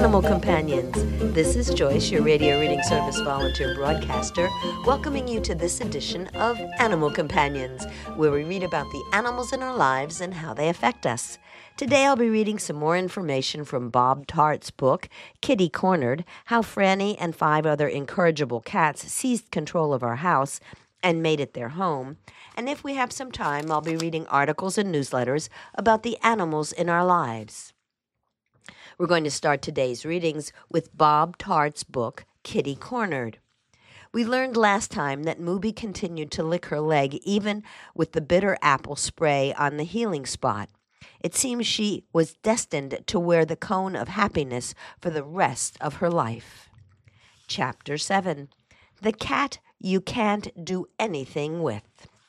Animal Companions. This is Joyce, your radio reading service volunteer broadcaster, welcoming you to this edition of Animal Companions, where we read about the animals in our lives and how they affect us. Today I'll be reading some more information from Bob Tart's book, Kitty Cornered, How Franny and 5 other incorrigible cats seized control of our house and made it their home. And if we have some time, I'll be reading articles and newsletters about the animals in our lives. We're going to start today's readings with Bob Tart's book, Kitty Cornered. We learned last time that Mooby continued to lick her leg even with the bitter apple spray on the healing spot. It seems she was destined to wear the cone of happiness for the rest of her life. Chapter 7. The Cat You Can't Do Anything With.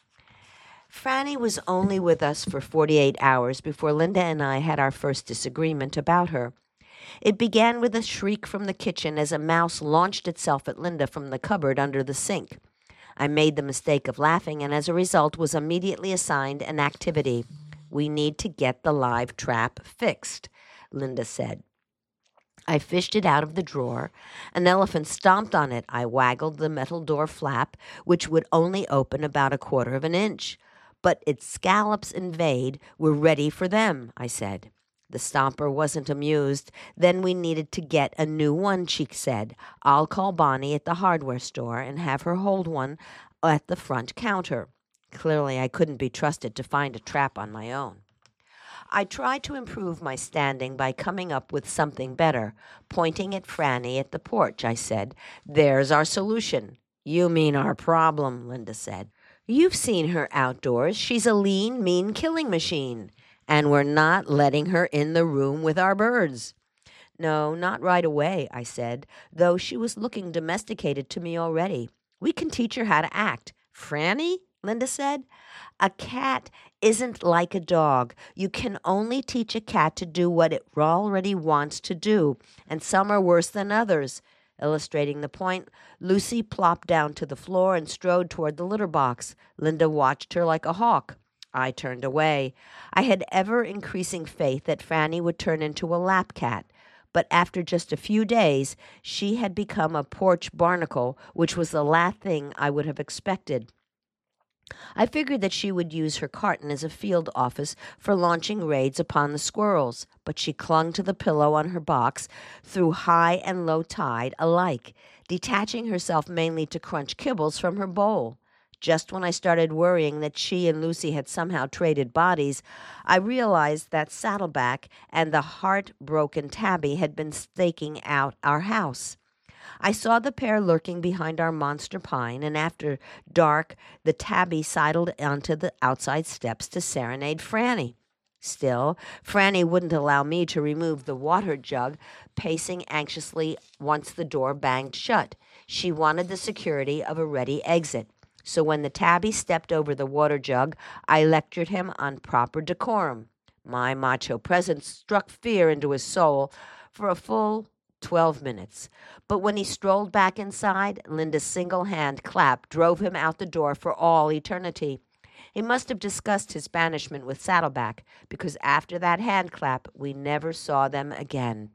Franny was only with us for 48 hours before Linda and I had our first disagreement about her. It began with a shriek from the kitchen as a mouse launched itself at Linda from the cupboard under the sink. I made the mistake of laughing and as a result was immediately assigned an activity. We need to get the live trap fixed, Linda said. I fished it out of the drawer. An elephant stomped on it. I waggled the metal door flap, which would only open about 1/4 of an inch. But its scallops and vade were ready for them, I said. The stomper wasn't amused. Then we needed to get a new one, she said. I'll call Bonnie at the hardware store and have her hold one at the front counter. Clearly, I couldn't be trusted to find a trap on my own. I tried to improve my standing by coming up with something better. Pointing at Franny at the porch, I said, "There's our solution." "You mean our problem," Linda said. "You've seen her outdoors. She's a lean, mean killing machine. And we're not letting her in the room with our birds." "No, not right away," I said, though she was looking domesticated to me already. "We can teach her how to act." "Franny?" Linda said. "A cat isn't like a dog. You can only teach a cat to do what it already wants to do, and some are worse than others." Illustrating the point, Lucy plopped down to the floor and strode toward the litter box. Linda watched her like a hawk. I turned away. I had ever-increasing faith that Franny would turn into a lap cat, but after just a few days, she had become a porch barnacle, which was the last thing I would have expected. I figured that she would use her carton as a field office for launching raids upon the squirrels, but she clung to the pillow on her box through high and low tide alike, detaching herself mainly to crunch kibbles from her bowl. Just when I started worrying that she and Lucy had somehow traded bodies, I realized that Saddleback and the heartbroken Tabby had been staking out our house. I saw the pair lurking behind our monster pine, and after dark, the Tabby sidled onto the outside steps to serenade Franny. Still, Franny wouldn't allow me to remove the water jug, pacing anxiously once the door banged shut. She wanted the security of a ready exit. So when the Tabby stepped over the water jug, I lectured him on proper decorum. My macho presence struck fear into his soul for a full 12 minutes. But when he strolled back inside, Linda's single hand clap drove him out the door for all eternity. He must have discussed his banishment with Saddleback, because after that hand clap, we never saw them again.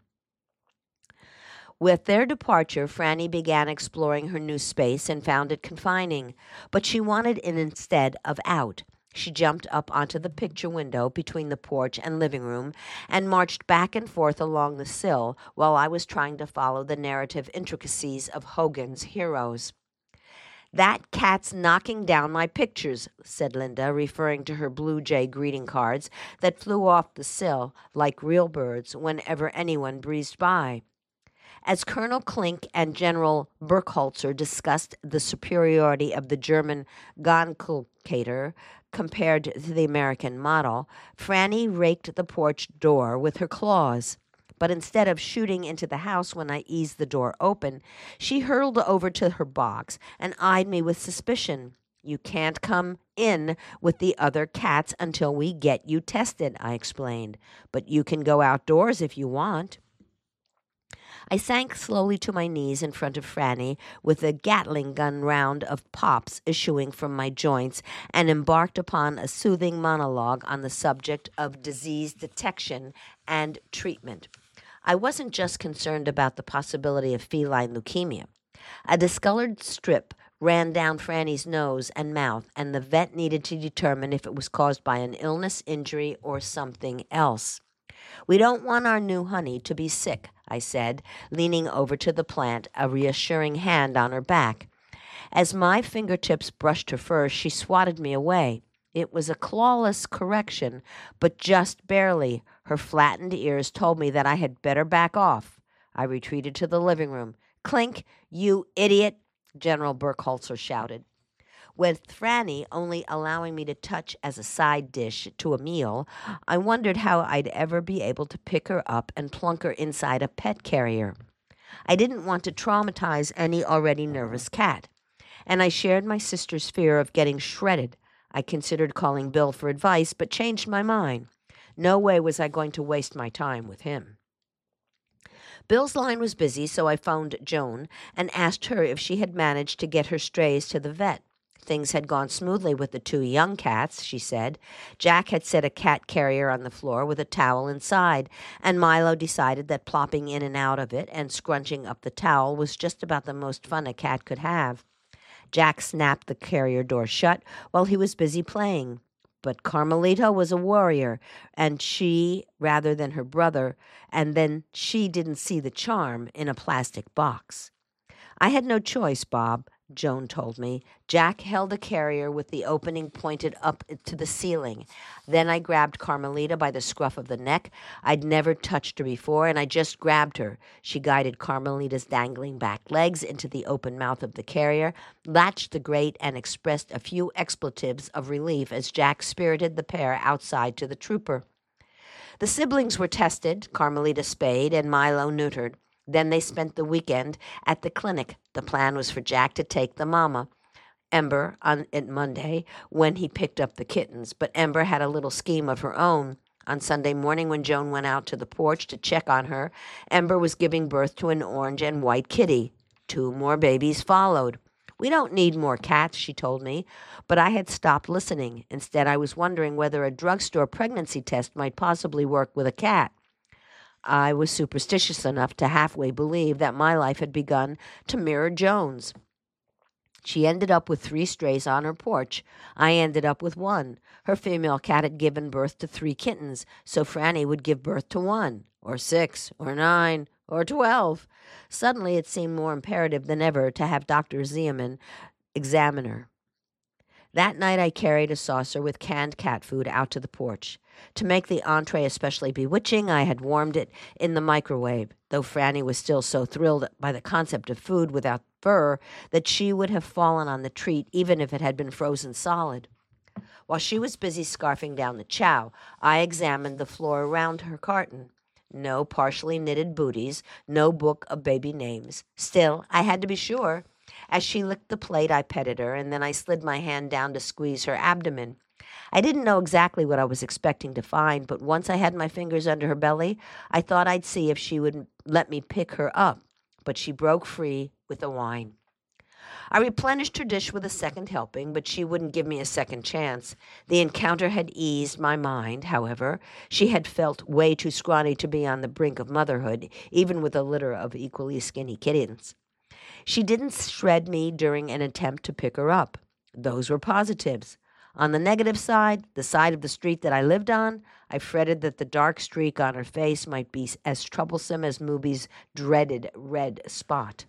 With their departure, Franny began exploring her new space and found it confining, but she wanted it instead of out. She jumped up onto the picture window between the porch and living room and marched back and forth along the sill while I was trying to follow the narrative intricacies of Hogan's Heroes. "That cat's knocking down my pictures," said Linda, referring to her blue jay greeting cards that flew off the sill like real birds whenever anyone breezed by. As Colonel Klink and General Burkholzer discussed the superiority of the German Gonkulkator compared to the American model, Franny raked the porch door with her claws. But instead of shooting into the house when I eased the door open, she hurtled over to her box and eyed me with suspicion. "You can't come in with the other cats until we get you tested," I explained. "But you can go outdoors if you want." I sank slowly to my knees in front of Franny with a Gatling gun round of pops issuing from my joints and embarked upon a soothing monologue on the subject of disease detection and treatment. I wasn't just concerned about the possibility of feline leukemia. A discolored strip ran down Franny's nose and mouth, and the vet needed to determine if it was caused by an illness, injury, or something else. "We don't want our new honey to be sick," I said, leaning over to the plant, a reassuring hand on her back. As my fingertips brushed her fur, she swatted me away. It was a clawless correction, but just barely. Her flattened ears told me that I had better back off. I retreated to the living room. "Clink, you idiot!" General Burkholzer shouted. With Franny only allowing me to touch as a side dish to a meal, I wondered how I'd ever be able to pick her up and plunk her inside a pet carrier. I didn't want to traumatize any already nervous cat, and I shared my sister's fear of getting shredded. I considered calling Bill for advice, but changed my mind. No way was I going to waste my time with him. Bill's line was busy, so I phoned Joan and asked her if she had managed to get her strays to the vet. Things had gone smoothly with the 2 young cats, she said. Jack had set a cat carrier on the floor with a towel inside, and Milo decided that plopping in and out of it and scrunching up the towel was just about the most fun a cat could have. Jack snapped the carrier door shut while he was busy playing. But Carmelita was a warrior, and she, rather than her brother, and then she didn't see the charm in a plastic box. "I had no choice, Bob," Joan told me. Jack held the carrier with the opening pointed up to the ceiling. Then I grabbed Carmelita by the scruff of the neck. I'd never touched her before, and I just grabbed her. She guided Carmelita's dangling back legs into the open mouth of the carrier, latched the grate, and expressed a few expletives of relief as Jack spirited the pair outside to the trooper. The siblings were tested, Carmelita spayed and Milo neutered. Then they spent the weekend at the clinic. The plan was for Jack to take the mama, Ember, on Monday when he picked up the kittens. But Ember had a little scheme of her own. On Sunday morning when Joan went out to the porch to check on her, Ember was giving birth to an orange and white kitty. 2 more babies followed. "We don't need more cats," she told me, but I had stopped listening. Instead, I was wondering whether a drugstore pregnancy test might possibly work with a cat. I was superstitious enough to halfway believe that my life had begun to mirror Joan's. She ended up with 3 strays on her porch. I ended up with 1. Her female cat had given birth to 3 kittens, so Franny would give birth to 1, or 6, or 9, or 12. Suddenly it seemed more imperative than ever to have Dr. Ziemann examine her. That night I carried a saucer with canned cat food out to the porch. To make the entree especially bewitching, I had warmed it in the microwave, though Franny was still so thrilled by the concept of food without fur that she would have fallen on the treat even if it had been frozen solid. While she was busy scarfing down the chow, I examined the floor around her carton. No partially knitted booties, no book of baby names. Still, I had to be sure. As she licked the plate, I petted her, and then I slid my hand down to squeeze her abdomen. I didn't know exactly what I was expecting to find, but once I had my fingers under her belly, I thought I'd see if she would let me pick her up. But she broke free with a whine. I replenished her dish with a second helping, but she wouldn't give me a second chance. The encounter had eased my mind, however. She had felt way too scrawny to be on the brink of motherhood, even with a litter of equally skinny kittens. She didn't shred me during an attempt to pick her up. Those were positives. On the negative side, the side of the street that I lived on, I fretted that the dark streak on her face might be as troublesome as Mooby's dreaded red spot.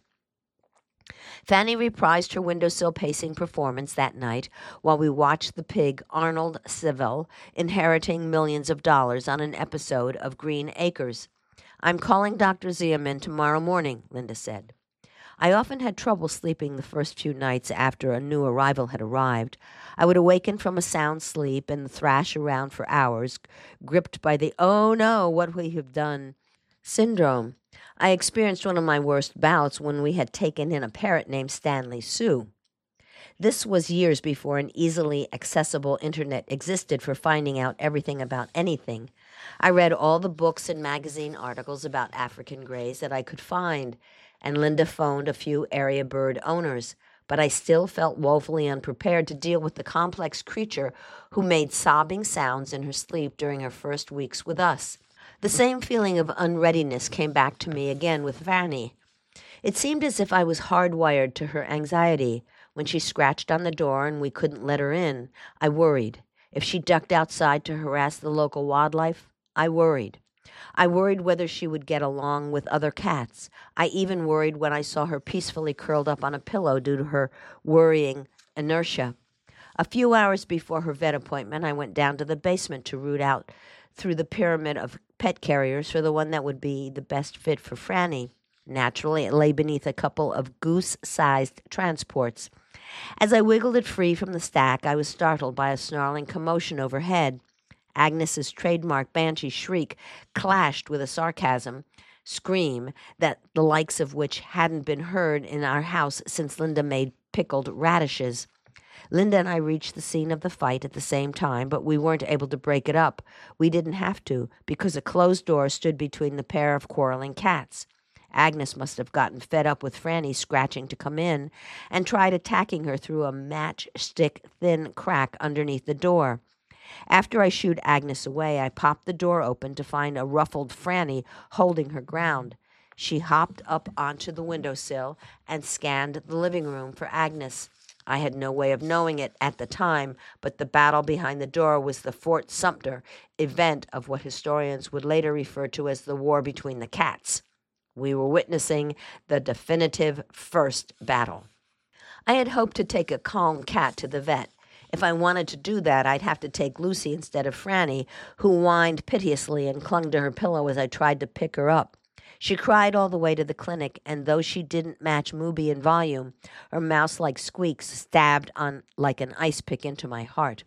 Fanny reprised her windowsill pacing performance that night while we watched the pig Arnold Sivell inheriting millions of dollars on an episode of Green Acres. "I'm calling Dr. Ziemann tomorrow morning," Linda said. I often had trouble sleeping the first few nights after a new arrival had arrived. I would awaken from a sound sleep and thrash around for hours, gripped by the "oh no, what we have done" syndrome. I experienced one of my worst bouts when we had taken in a parrot named Stanley Sue. This was years before an easily accessible internet existed for finding out everything about anything. I read all the books and magazine articles about African greys that I could find, and Linda phoned a few area bird owners, but I still felt woefully unprepared to deal with the complex creature who made sobbing sounds in her sleep during her first weeks with us. The same feeling of unreadiness came back to me again with Fanny. It seemed as if I was hardwired to her anxiety. When she scratched on the door and we couldn't let her in, I worried. If she ducked outside to harass the local wildlife, I worried. I worried whether she would get along with other cats. I even worried when I saw her peacefully curled up on a pillow due to her worrying inertia. A few hours before her vet appointment, I went down to the basement to root out through the pyramid of pet carriers for the one that would be the best fit for Franny. Naturally, it lay beneath a couple of goose-sized transports. As I wiggled it free from the stack, I was startled by a snarling commotion overhead. Agnes's trademark banshee shriek clashed with a sarcasm scream that the likes of which hadn't been heard in our house since Linda made pickled radishes. Linda and I reached the scene of the fight at the same time, but we weren't able to break it up. We didn't have to, because a closed door stood between the pair of quarreling cats. Agnes must have gotten fed up with Franny scratching to come in and tried attacking her through a matchstick-thin crack underneath the door. After I shooed Agnes away, I popped the door open to find a ruffled Franny holding her ground. She hopped up onto the windowsill and scanned the living room for Agnes. I had no way of knowing it at the time, but the battle behind the door was the Fort Sumter event of what historians would later refer to as the war between the cats. We were witnessing the definitive first battle. I had hoped to take a calm cat to the vet. If I wanted to do that, I'd have to take Lucy instead of Franny, who whined piteously and clung to her pillow as I tried to pick her up. She cried all the way to the clinic, and though she didn't match Mooby in volume, her mouse-like squeaks stabbed on like an ice pick into my heart.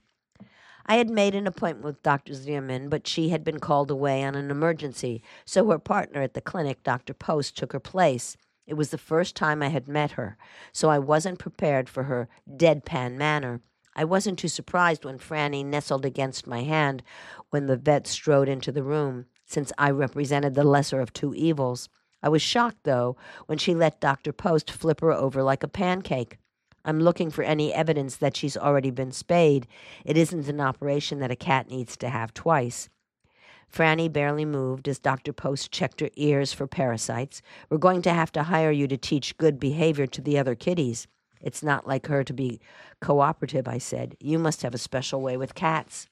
I had made an appointment with Dr. Zierman, but she had been called away on an emergency, so her partner at the clinic, Dr. Post, took her place. It was the first time I had met her, so I wasn't prepared for her deadpan manner. I wasn't too surprised when Franny nestled against my hand when the vet strode into the room, since I represented the lesser of two evils. I was shocked, though, when she let Dr. Post flip her over like a pancake. I'm looking for any evidence that she's already been spayed. It isn't an operation that a cat needs to have twice. Franny barely moved as Dr. Post checked her ears for parasites. We're going to have to hire you to teach good behavior to the other kitties. It's not like her to be cooperative, I said. You must have a special way with cats.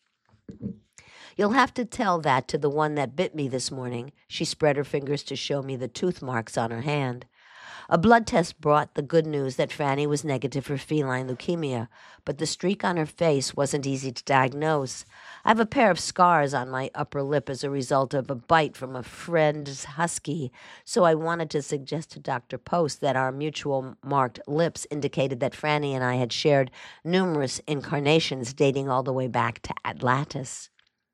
You'll have to tell that to the one that bit me this morning. She spread her fingers to show me the tooth marks on her hand. A blood test brought the good news that Franny was negative for feline leukemia, but the streak on her face wasn't easy to diagnose. I have a pair of scars on my upper lip as a result of a bite from a friend's husky, so I wanted to suggest to Dr. Post that our mutual marked lips indicated that Franny and I had shared numerous incarnations dating all the way back to Atlantis.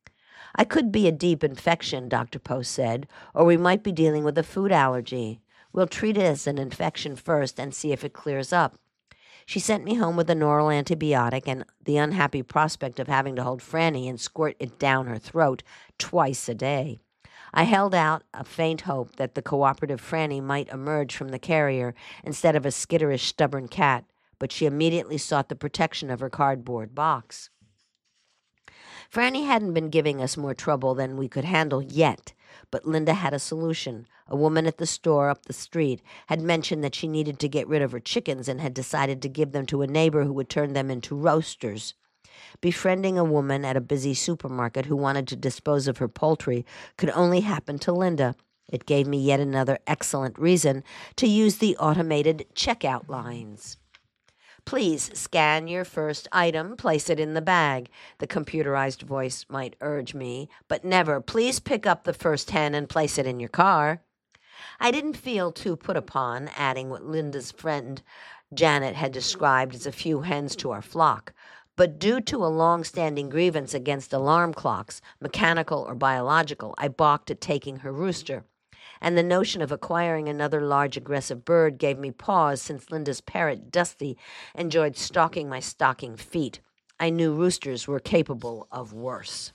I could be a deep infection, Dr. Post said, or we might be dealing with a food allergy. We'll treat it as an infection first and see if it clears up. She sent me home with an oral antibiotic and the unhappy prospect of having to hold Franny and squirt it down her throat twice a day. I held out a faint hope that the cooperative Franny might emerge from the carrier instead of a skitterish, stubborn cat, but she immediately sought the protection of her cardboard box. Franny hadn't been giving us more trouble than we could handle yet, but Linda had a solution. A woman at the store up the street had mentioned that she needed to get rid of her chickens and had decided to give them to a neighbor who would turn them into roasters. Befriending a woman at a busy supermarket who wanted to dispose of her poultry could only happen to Linda. It gave me yet another excellent reason to use the automated checkout lines. Please scan your first item, place it in the bag, the computerized voice might urge me, but never, please pick up the first hen and place it in your car. I didn't feel too put upon, adding what Linda's friend Janet had described as a few hens to our flock, but due to a long-standing grievance against alarm clocks, mechanical or biological, I balked at taking her rooster. And the notion of acquiring another large aggressive bird gave me pause since Linda's parrot, Dusty, enjoyed stalking my stocking feet. I knew roosters were capable of worse.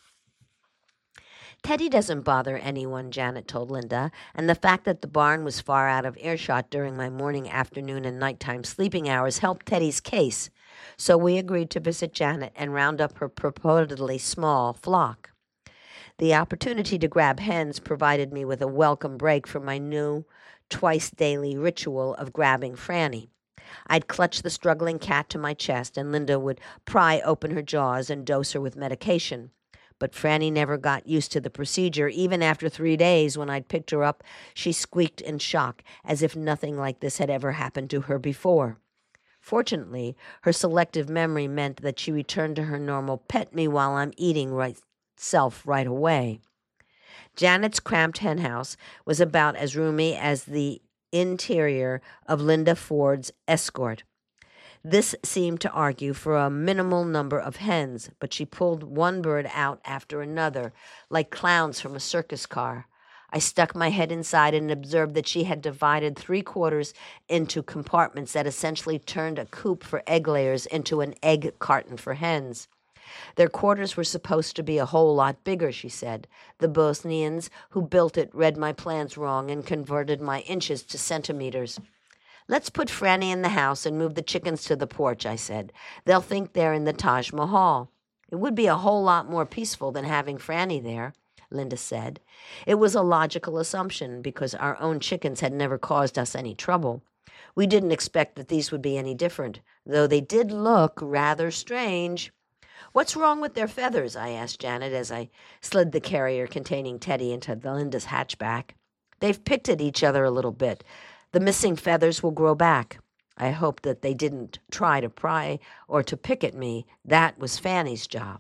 Teddy doesn't bother anyone, Janet told Linda, and the fact that the barn was far out of earshot during my morning, afternoon, and nighttime sleeping hours helped Teddy's case. So we agreed to visit Janet and round up her purportedly small flock. The opportunity to grab hens provided me with a welcome break from my new twice-daily ritual of grabbing Franny. I'd clutch the struggling cat to my chest, and Linda would pry open her jaws and dose her with medication. But Franny never got used to the procedure. Even after 3 days, when I'd picked her up, she squeaked in shock, as if nothing like this had ever happened to her before. Fortunately, her selective memory meant that she returned to her normal pet me while I'm eating self right away. Janet's cramped henhouse was about as roomy as the interior of Linda Ford's Escort. This seemed to argue for a minimal number of hens, but she pulled one bird out after another, like clowns from a circus car. I stuck my head inside and observed that she had divided 3/4 into compartments that essentially turned a coop for egg layers into an egg carton for hens. Their quarters were supposed to be a whole lot bigger, she said. The Bosnians who built it read my plans wrong and converted my inches to centimeters. Let's put Franny in the house and move the chickens to the porch, I said. They'll think they're in the Taj Mahal. It would be a whole lot more peaceful than having Franny there, Linda said. It was a logical assumption because our own chickens had never caused us any trouble. We didn't expect that these would be any different, though they did look rather strange. What's wrong with their feathers? I asked Janet as I slid the carrier containing Teddy into Linda's hatchback. They've picked at each other a little bit. The missing feathers will grow back. I hoped that they didn't try to pry or to pick at me. That was Fanny's job.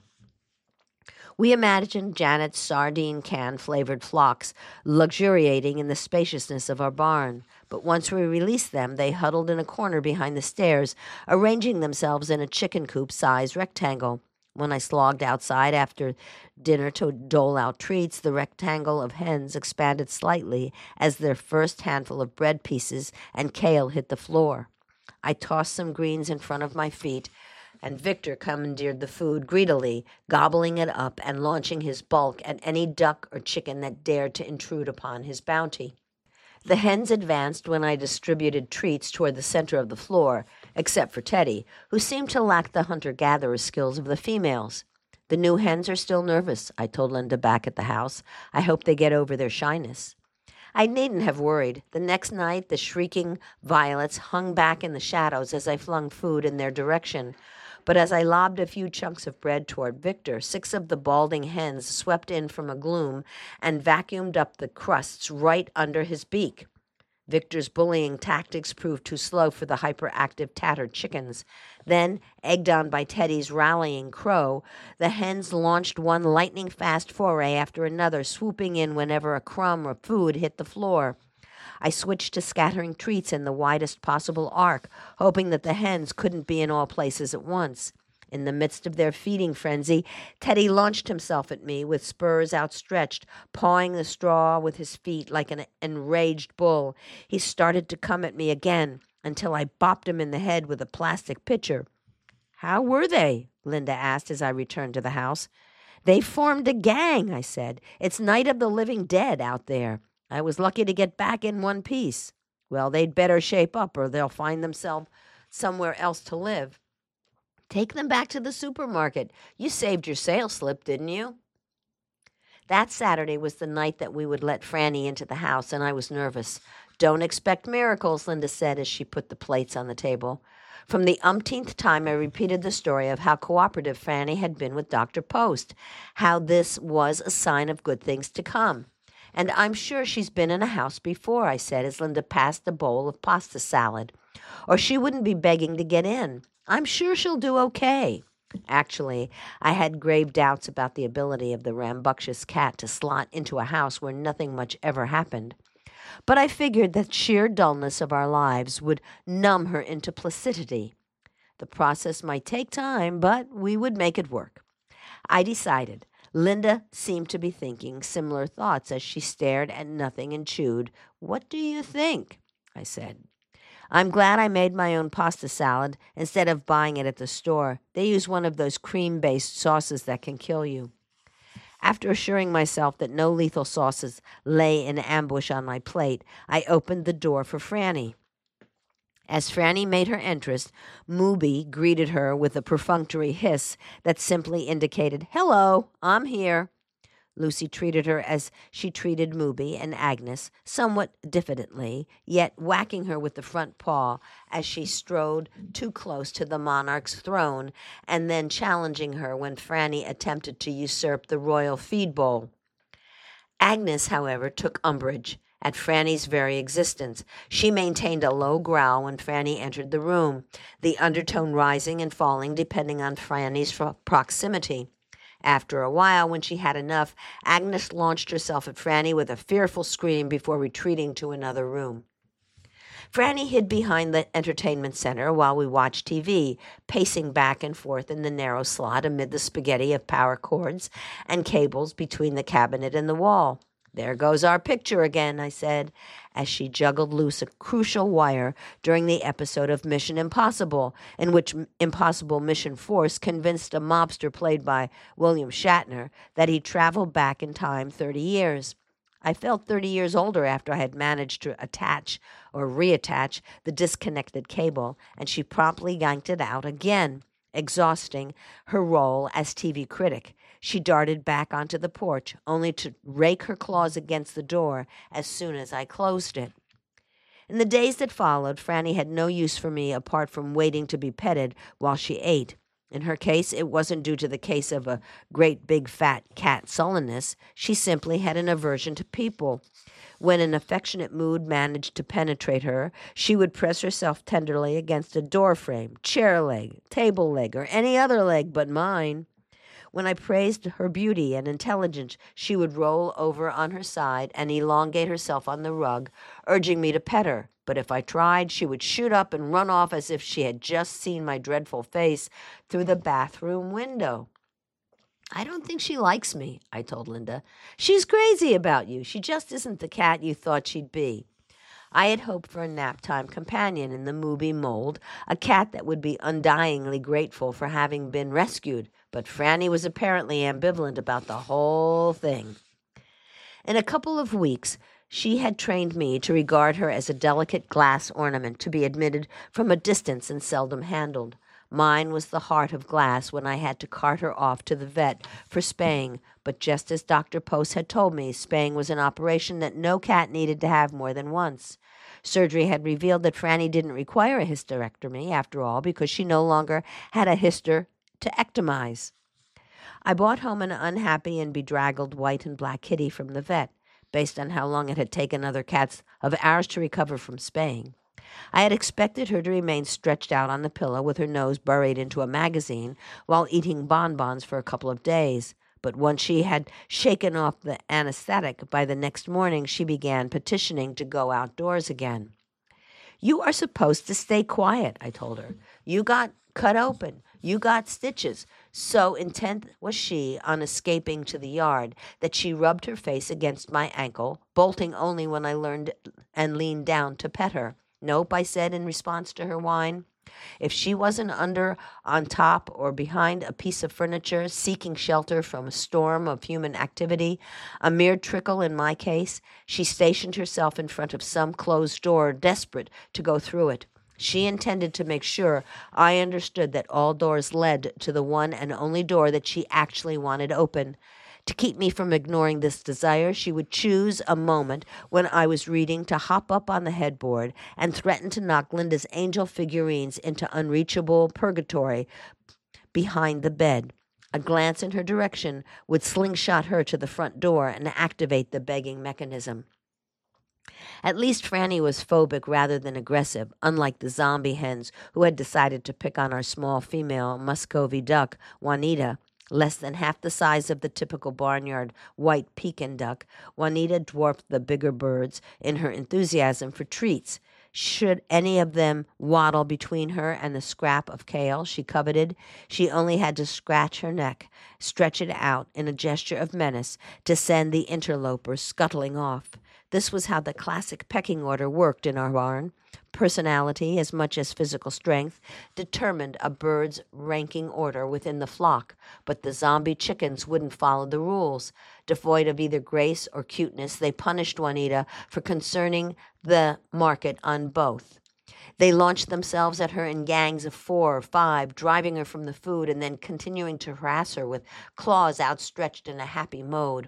We imagined Janet's sardine can-flavored flocks luxuriating in the spaciousness of our barn, but once we released them, they huddled in a corner behind the stairs, arranging themselves in a chicken coop-sized rectangle. When I slogged outside after dinner to dole out treats, the rectangle of hens expanded slightly as their first handful of bread pieces and kale hit the floor. I tossed some greens in front of my feet, and Victor commandeered the food greedily, gobbling it up and launching his bulk at any duck or chicken that dared to intrude upon his bounty. The hens advanced when I distributed treats toward the center of the floor, except for Teddy, who seemed to lack the hunter-gatherer skills of the females. The new hens are still nervous, I told Linda back at the house. I hope they get over their shyness. I needn't have worried. The next night, the shrieking violets hung back in the shadows as I flung food in their direction. But as I lobbed a few chunks of bread toward Victor, 6 of the balding hens swept in from a gloom and vacuumed up the crusts right under his beak. Victor's bullying tactics proved too slow for the hyperactive tattered chickens. Then, egged on by Teddy's rallying crow, the hens launched one lightning-fast foray after another, swooping in whenever a crumb or food hit the floor. I switched to scattering treats in the widest possible arc, hoping that the hens couldn't be in all places at once. In the midst of their feeding frenzy, Teddy launched himself at me with spurs outstretched, pawing the straw with his feet like an enraged bull. He started to come at me again until I bopped him in the head with a plastic pitcher. "How were they?" Linda asked as I returned to the house. "They formed a gang," I said. "It's Night of the Living Dead out there. I was lucky to get back in one piece." "Well, they'd better shape up or they'll find themselves somewhere else to live." "Take them back to the supermarket. You saved your sales slip, didn't you?" That Saturday was the night that we would let Franny into the house, and I was nervous. "Don't expect miracles," Linda said as she put the plates on the table. From the umpteenth time, I repeated the story of how cooperative Franny had been with Dr. Post, how this was a sign of good things to come. "And I'm sure she's been in a house before," I said as Linda passed a bowl of pasta salad. "Or she wouldn't be begging to get in. I'm sure she'll do okay." Actually, I had grave doubts about the ability of the rambunctious cat to slot into a house where nothing much ever happened. But I figured that sheer dullness of our lives would numb her into placidity. The process might take time, but we would make it work. I decided. Linda seemed to be thinking similar thoughts as she stared at nothing and chewed. "What do you think?" I said. "I'm glad I made my own pasta salad instead of buying it at the store. They use one of those cream-based sauces that can kill you." After assuring myself that no lethal sauces lay in ambush on my plate, I opened the door for Franny. As Franny made her entrance, Mooby greeted her with a perfunctory hiss that simply indicated, "Hello, I'm here." Lucy treated her as she treated Mooby and Agnes, somewhat diffidently, yet whacking her with the front paw as she strode too close to the monarch's throne, and then challenging her when Franny attempted to usurp the royal feed bowl. Agnes, however, took umbrage at Franny's very existence. She maintained a low growl when Franny entered the room, the undertone rising and falling depending on Franny's proximity. After a while, when she had enough, Agnes launched herself at Franny with a fearful scream before retreating to another room. Franny hid behind the entertainment center while we watched TV, pacing back and forth in the narrow slot amid the spaghetti of power cords and cables between the cabinet and the wall. "There goes our picture again," I said, as she juggled loose a crucial wire during the episode of Mission Impossible, in which Impossible Mission Force convinced a mobster played by William Shatner that he'd traveled back in time 30 years. I felt 30 years older after I had managed to attach or reattach the disconnected cable, and she promptly yanked it out again. Exhausting her role as TV critic, she darted back onto the porch, only to rake her claws against the door as soon as I closed it. In the days that followed, Franny had no use for me apart from waiting to be petted while she ate. In her case, it wasn't due to the case of a great big fat cat sullenness. She simply had an aversion to people. When an affectionate mood managed to penetrate her, she would press herself tenderly against a door frame, chair leg, table leg, or any other leg but mine. When I praised her beauty and intelligence, she would roll over on her side and elongate herself on the rug, urging me to pet her. But if I tried, she would shoot up and run off as if she had just seen my dreadful face through the bathroom window. "I don't think she likes me," I told Linda. "She's crazy about you. She just isn't the cat you thought she'd be." I had hoped for a nap-time companion in the Mooby mold, a cat that would be undyingly grateful for having been rescued, but Franny was apparently ambivalent about the whole thing. In a couple of weeks, she had trained me to regard her as a delicate glass ornament to be admitted from a distance and seldom handled. Mine was the heart of glass when I had to cart her off to the vet for spaying, but just as Dr. Post had told me, spaying was an operation that no cat needed to have more than once. Surgery had revealed that Franny didn't require a hysterectomy, after all, because she no longer had a hyster to ectomize. I brought home an unhappy and bedraggled white and black kitty from the vet, based on how long it had taken other cats of ours to recover from spaying. I had expected her to remain stretched out on the pillow with her nose buried into a magazine while eating bonbons for a couple of days. But once she had shaken off the anesthetic, by the next morning she began petitioning to go outdoors again. "You are supposed to stay quiet," I told her. "You got cut open. You got stitches." So intent was she on escaping to the yard that she rubbed her face against my ankle, bolting only when I leaned down to pet her. "Nope," I said in response to her whine. If she wasn't under, on top, or behind a piece of furniture, seeking shelter from a storm of human activity, a mere trickle in my case, she stationed herself in front of some closed door, desperate to go through it. She intended to make sure I understood that all doors led to the one and only door that she actually wanted open. To keep me from ignoring this desire, she would choose a moment when I was reading to hop up on the headboard and threaten to knock Linda's angel figurines into unreachable purgatory behind the bed. A glance in her direction would slingshot her to the front door and activate the begging mechanism. At least Franny was phobic rather than aggressive, unlike the zombie hens who had decided to pick on our small female Muscovy duck, Juanita. Less than half the size of the typical barnyard white Pekin duck, Juanita dwarfed the bigger birds in her enthusiasm for treats. Should any of them waddle between her and the scrap of kale she coveted, she only had to scratch her neck, stretch it out in a gesture of menace, to send the interlopers scuttling off. This was how the classic pecking order worked in our barn. Personality, as much as physical strength, determined a bird's ranking order within the flock, but the zombie chickens wouldn't follow the rules. Devoid of either grace or cuteness, they punished Juanita for concerning the market on both. They launched themselves at her in gangs of 4 or 5, driving her from the food and then continuing to harass her with claws outstretched in a happy mode.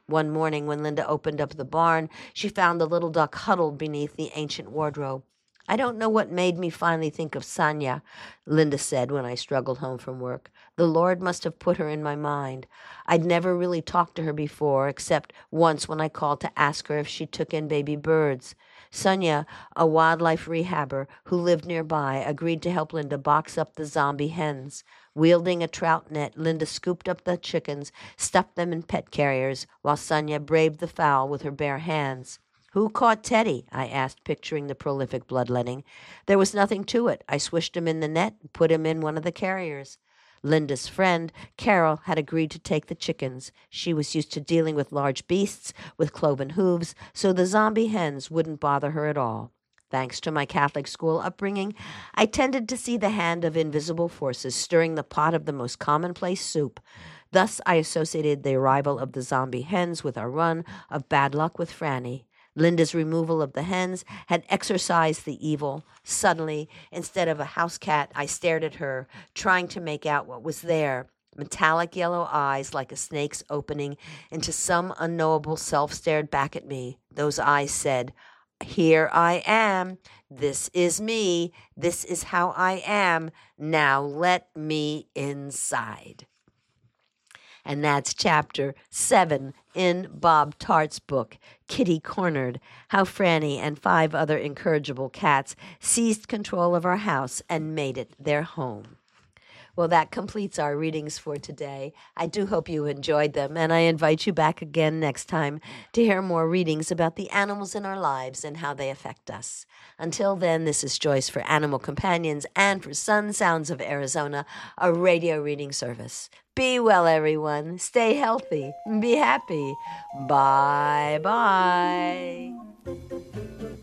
One morning when Linda opened up the barn, she found the little duck huddled beneath the ancient wardrobe. I don't know what made me finally think of Sonia, Linda said when I struggled home from work. The Lord must have put her in my mind. I'd never really talked to her before, except once when I called to ask her if she took in baby birds. Sonia, a wildlife rehabber who lived nearby, agreed to help Linda box up the zombie hens. Wielding a trout net, Linda scooped up the chickens, stuffed them in pet carriers, while Sonia braved the fowl with her bare hands. Who caught Teddy? I asked, picturing the prolific bloodletting. There was nothing to it. I swished him in the net and put him in one of the carriers. Linda's friend, Carol, had agreed to take the chickens. She was used to dealing with large beasts with cloven hooves, so the zombie hens wouldn't bother her at all. Thanks to my Catholic school upbringing, I tended to see the hand of invisible forces stirring the pot of the most commonplace soup. Thus, I associated the arrival of the zombie hens with our run of bad luck with Franny. Linda's removal of the hens had exorcised the evil. Suddenly, instead of a house cat, I stared at her, trying to make out what was there. Metallic yellow eyes like a snake's opening into some unknowable self stared back at me. Those eyes said, "Here I am. This is me. This is how I am. Now let me inside." And that's chapter 7 in Bob Tart's book, Kitty Cornered, How Franny and 5 other incorrigible cats seized control of our house and made it their home. Well, that completes our readings for today. I do hope you enjoyed them, and I invite you back again next time to hear more readings about the animals in our lives and how they affect us. Until then, this is Joyce for Animal Companions and for Sun Sounds of Arizona, a radio reading service. Be well, everyone. Stay healthy. Be happy. Bye-bye.